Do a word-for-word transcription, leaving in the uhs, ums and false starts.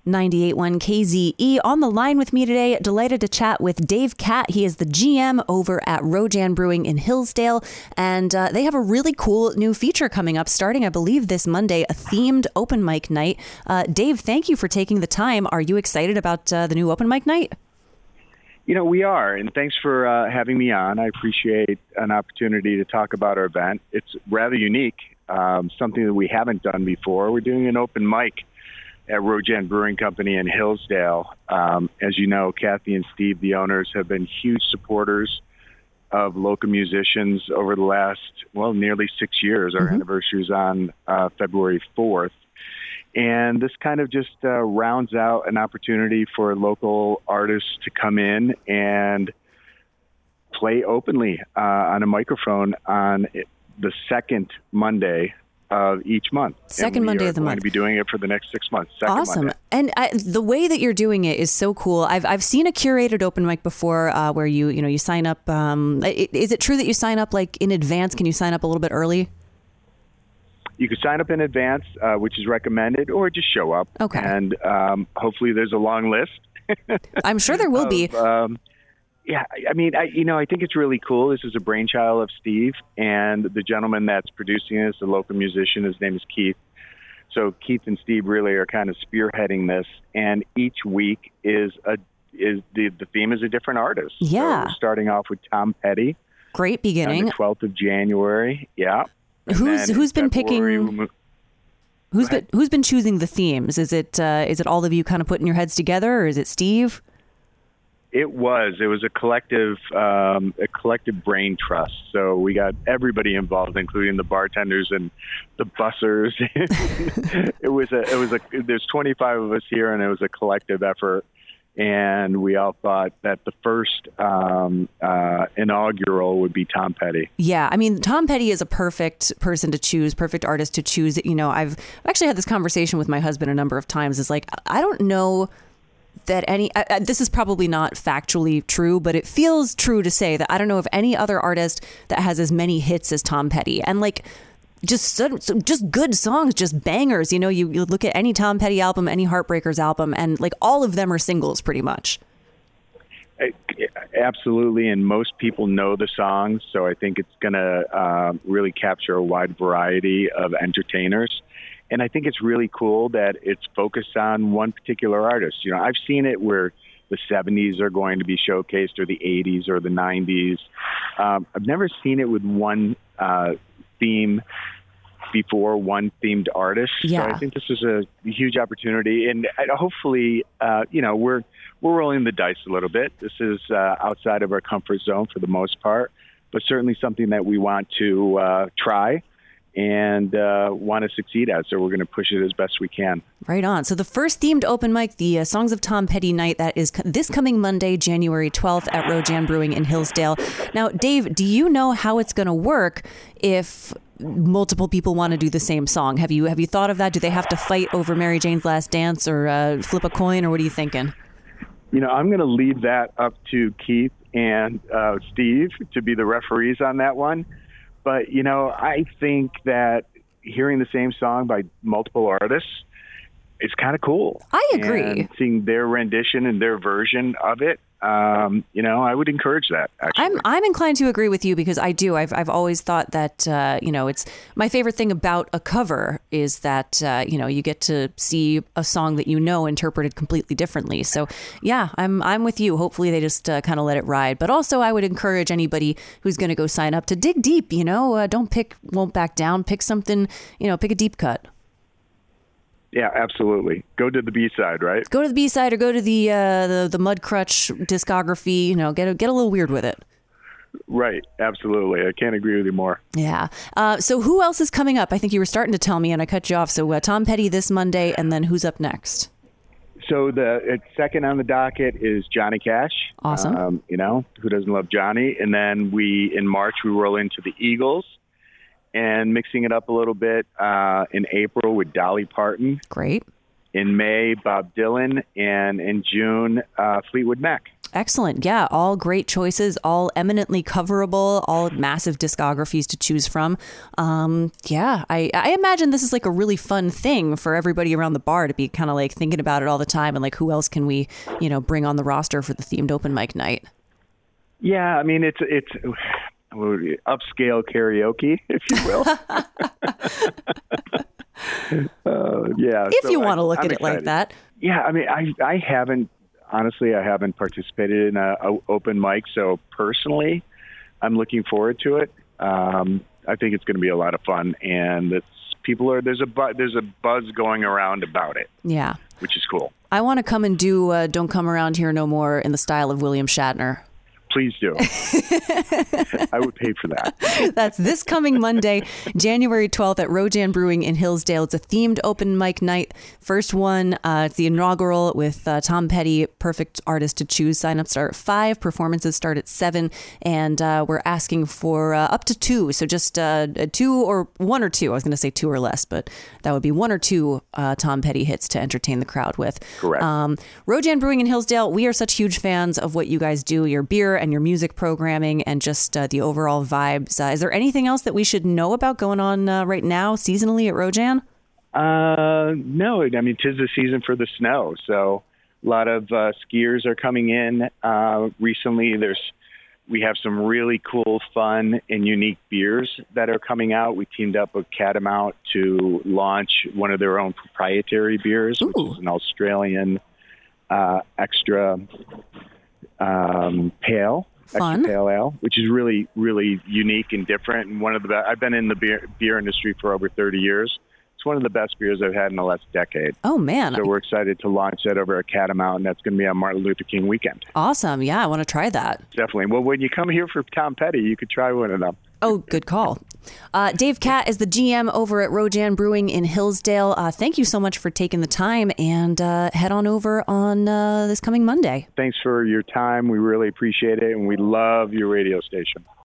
ninety-eight point one K Z E. On the line with me today, delighted to chat with Dave Catt. He is the G M over at Rojan Brewing in Hillsdale, and uh, they have a really cool new feature coming up starting, I believe, this Monday, a themed open mic night. Uh, Dave, thank you for taking the time. Are you excited about uh, the new open mic night? You know, we are, and thanks for uh, having me on. I appreciate an opportunity to talk about our event. It's rather unique, um, something that we haven't done before. We're doing an open mic at Rojan Brewing Company in Hillsdale. Um, as you know, Kathy and Steve, the owners, have been huge supporters of local musicians over the last, well, nearly six years. Our mm-hmm. anniversary is on uh, February fourth. And this kind of just uh, rounds out an opportunity for local artists to come in and play openly uh, on a microphone on the second Monday of each month. Second Monday of the month. We're going to be doing it for the next six months. Second awesome. Monday. And I, the way that you're doing it is so cool. I've I've seen a curated open mic before uh, where you you know you sign up. Um, is it true that you sign up like in advance? Can you sign up a little bit early? You can sign up in advance, uh, which is recommended, or just show up. Okay. And um, hopefully there's a long list. I'm sure there will of, be. Um, Yeah, I mean, I, you know, I think it's really cool. This is a brainchild of Steve, and the gentleman that's producing this, a local musician, his name is Keith. So Keith and Steve really are kind of spearheading this, and each week is a is the the theme is a different artist. Yeah. So we're starting off with Tom Petty. Great beginning. On the twelfth of January. Yeah. And who's who's been February, picking? Mo- who's been who's been choosing the themes? Is it uh, is it all of you kind of putting your heads together, or is it Steve? It was. It was a collective, um, a collective brain trust. So we got everybody involved, including the bartenders and the bussers. it was a. It was a. There's twenty-five of us here, and it was a collective effort. And we all thought that the first um, uh, inaugural would be Tom Petty. Yeah, I mean, Tom Petty is a perfect person to choose, perfect artist to choose. You know, I've actually had this conversation with my husband a number of times. It's like I don't know that any, uh, this is probably not factually true, but it feels true to say that I don't know of any other artist that has as many hits as Tom Petty. And like, just so, so just good songs, just bangers. You know, you, you look at any Tom Petty album, any Heartbreakers album, and like all of them are singles pretty much. Absolutely. And most people know the songs. So I think it's going to uh, really capture a wide variety of entertainers. And I think it's really cool that it's focused on one particular artist. You know, I've seen it where the seventies are going to be showcased, or the eighties, or the nineties. Um, I've never seen it with one uh, theme before, one themed artist. Yeah. So I think this is a huge opportunity, and hopefully, uh, you know, we're we're rolling the dice a little bit. This is uh, outside of our comfort zone for the most part, but certainly something that we want to uh, try and uh, want to succeed at. So we're going to push it as best we can. Right on. So the first themed open mic, the uh, Songs of Tom Petty night, that is co- this coming Monday, January twelfth at Rojan Brewing in Hillsdale. Now, Dave, do you know how it's going to work if multiple people want to do the same song? Have you have you thought of that? Do they have to fight over Mary Jane's Last Dance, or uh, flip a coin, or what are you thinking? You know, I'm going to leave that up to Keith and uh, Steve to be the referees on that one. But, you know, I think that hearing the same song by multiple artists is kind of cool. I agree. And seeing their rendition and their version of it, um, you know, I would encourage that, actually. I'm I'm inclined to agree with you, because I do. I've I've always thought that, uh, you know, it's my favorite thing about a cover is that, uh, you know, you get to see a song that you know interpreted completely differently. So, yeah, I'm I'm with you. Hopefully they just uh, kind of let it ride. But also I would encourage anybody who's going to go sign up to dig deep, you know, uh, don't pick, won't back down. Pick something, you know, pick a deep cut. Yeah, absolutely. Go to the B-side, right? Go to the B-side, or go to the uh, the the Mudcrutch discography. You know, get a, get a little weird with it. Right. Absolutely. I can't agree with you more. Yeah. Uh, so who else is coming up? I think you were starting to tell me, and I cut you off. So uh, Tom Petty this Monday, and then who's up next? So the uh, second on the docket is Johnny Cash. Awesome. Um, you know, who doesn't love Johnny? And then we, in March, we roll into the Eagles. And mixing it up a little bit uh, in April with Dolly Parton. Great. In May, Bob Dylan. And in June, uh, Fleetwood Mac. Excellent. Yeah, all great choices, all eminently coverable, all massive discographies to choose from. Um, yeah, I, I imagine this is like a really fun thing for everybody around the bar to be kind of like thinking about it all the time and like who else can we, you know, bring on the roster for the themed open mic night. Yeah, I mean, it's it's upscale karaoke, if you will. uh, yeah. If so you want to look I'm at excited. it like that. Yeah, I mean, I I haven't. Honestly, I haven't participated in a, a open mic, so personally, I'm looking forward to it. Um, I think it's going to be a lot of fun, and it's, people are there's a bu- there's a buzz going around about it. Yeah, which is cool. I want to come and do uh, "Don't Come Around Here No More" in the style of William Shatner. Please do. I would pay for that. That's this coming Monday, January twelfth at Rojan Brewing in Hillsdale. It's a themed open mic night. First one, uh, it's the inaugural with uh, Tom Petty, perfect artist to choose. Sign-ups start at five, performances start at seven, and uh, we're asking for uh, up to two. So just uh, two or one or two. I was going to say two or less, but that would be one or two uh, Tom Petty hits to entertain the crowd with. Correct. Um, Rojan Brewing in Hillsdale, we are such huge fans of what you guys do, your beer and your music programming and just uh, the overall vibes. Uh, is there anything else that we should know about going on uh, right now seasonally at Rojan? Uh, no, I mean, 'tis the season for the snow. So a lot of uh, skiers are coming in. Uh, recently, there's we have some really cool, fun, and unique beers that are coming out. We teamed up with Catamount to launch one of their own proprietary beers, Ooh. which is an Australian uh, extra um, pale. Fun. Extra pale ale, which is really, really unique and different. And one of the best, I've been in the beer, beer industry for over thirty years. It's one of the best beers I've had in the last decade. Oh, man. So we're excited to launch that over at Catamount, and that's going to be on Martin Luther King weekend. Awesome. Yeah, I want to try that. Definitely. Well, when you come here for Tom Petty, you could try one of them. Oh, good call. Uh, Dave Catt is the G M over at Rojan Brewing in Hillsdale. Uh, thank you so much for taking the time, and uh, head on over on uh, this coming Monday. Thanks for your time. We really appreciate it, and we love your radio station.